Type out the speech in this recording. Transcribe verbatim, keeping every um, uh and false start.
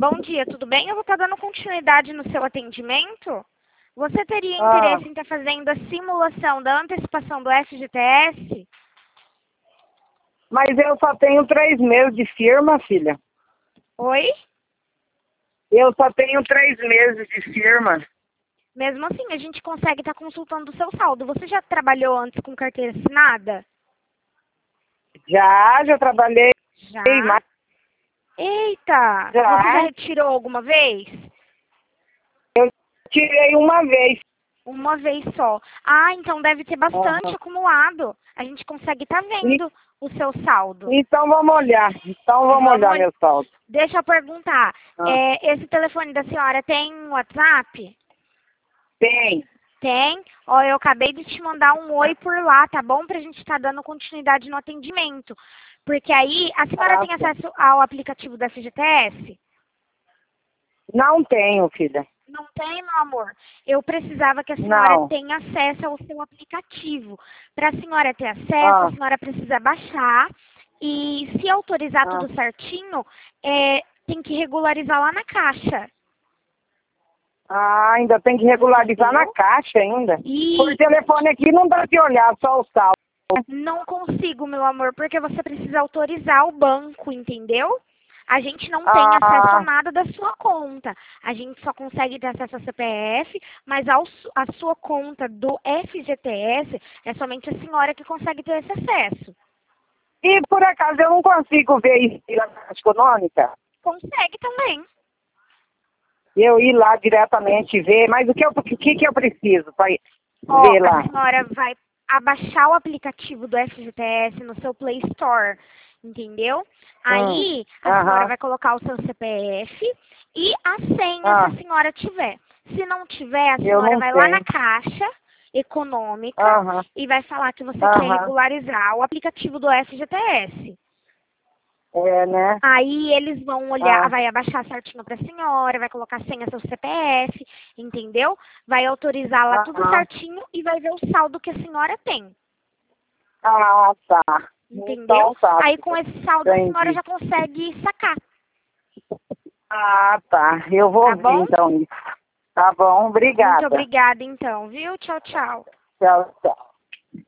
Bom dia, tudo bem? Eu vou estar dando continuidade no seu atendimento. Você teria Ah, interesse em estar fazendo a simulação da antecipação do F G T S? mas eu só tenho três meses de firma, filha. Oi? Eu só tenho três meses de firma. Mesmo assim, a gente consegue estar consultando o seu saldo. Você já trabalhou antes com carteira assinada? Já, já trabalhei, Já. mas Eita! Você já já. retirou alguma vez? Eu tirei uma vez. Uma vez só. Ah, então deve ter bastante Aham. acumulado. A gente consegue estar E- vendo o seu saldo. Então vamos olhar. Então vamos Vamos. olhar meu saldo. Deixa eu perguntar. Ah, É, esse telefone da senhora tem WhatsApp? tem. Tem. Ó, eu acabei de te mandar um oi por lá, tá bom? Pra gente estar dando continuidade no atendimento. Porque aí, a senhora Ah, tem tá. acesso ao aplicativo da F G T S? Não tenho, filha. Não tem, meu amor. Eu precisava que a senhora Não. tenha acesso ao seu aplicativo. Para a senhora ter acesso, a Ah, senhora precisa baixar e, se autorizar ah. tudo certinho, é, tem que regularizar lá na caixa. Ah, ainda tem que regularizar na Entendeu? caixa ainda. Por E telefone aqui não dá de olhar só o saldo. não consigo, meu amor, porque você precisa autorizar o banco, entendeu? A gente não tem acesso a Ah, nada da sua conta. A gente só consegue ter acesso ao C P F, mas ao, su- a sua conta do F G T S é somente a senhora que consegue ter esse acesso. e por acaso eu não consigo ver isso na Caixa Econômica? Consegue também. Eu ir lá diretamente ver, mas o que, eu, o que, que eu preciso para Ó, ver a lá? senhora vai abaixar o aplicativo do F G T S no seu Play Store, entendeu? Hum, Aí a senhora aham, vai colocar o seu C P F e a senha se ah, a senhora tiver. Se não tiver, a eu senhora não vai lá na tenho. Caixa Econômica Aham, e vai falar que você quer aham, regularizar o aplicativo do F G T S. é, né? Aí eles vão olhar, Ah, vai abaixar certinho para a senhora, vai colocar a senha seu C P F, entendeu? Vai autorizar lá tudo aham, certinho e vai ver o saldo que a senhora tem, ah, tá. entendeu? Então tá, Aí com esse saldo a senhora entendi. já consegue sacar, Ah, tá. Eu tá vou ver bom? então isso. Tá bom, Muito obrigada. obrigada então, viu? Tchau, tchau. Tchau, tchau.